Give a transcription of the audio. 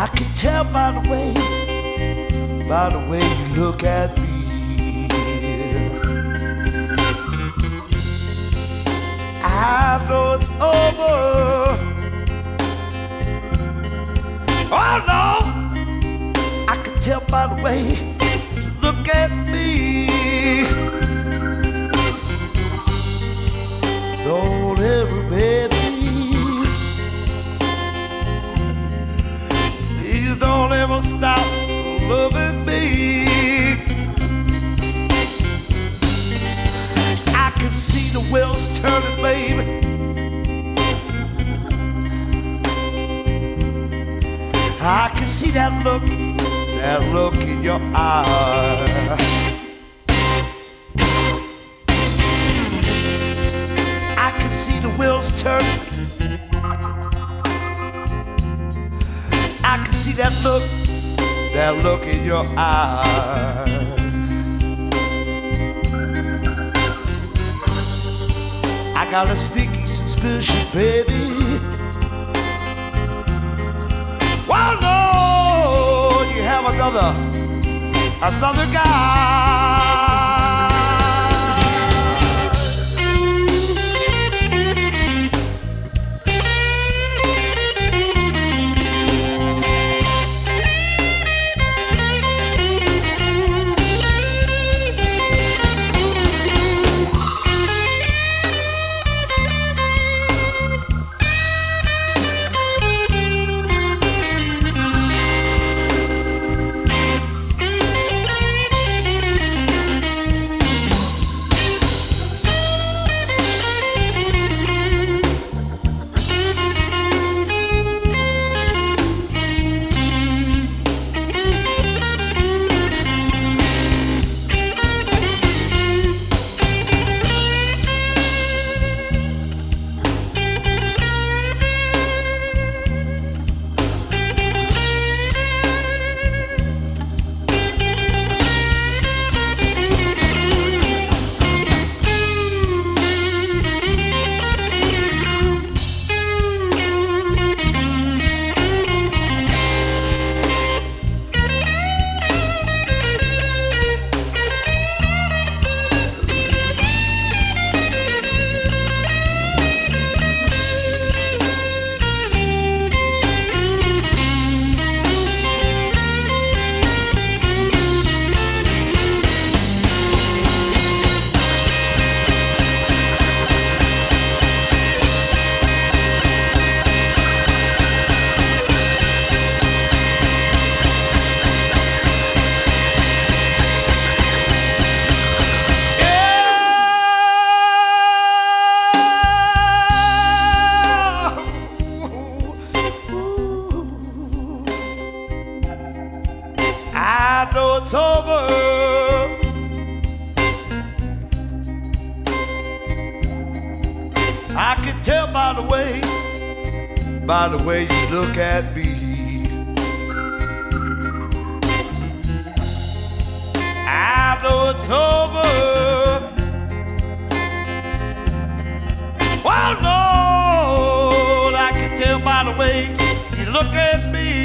I can tell by the way you look at me. I know it's over. Oh no, I can tell by the way you look at me. Don't ever, baby, please don't ever stop loving me. I can see the wheels turning, baby. I can see that look in your eyes. I can see the wheels turning. I can see that look in your eyes. I got a sneaky suspicion, baby. Well, no, you have another guy. I know it's over. I can tell by the way you look at me. I know it's over. Well, no, I can tell by the way you look at me.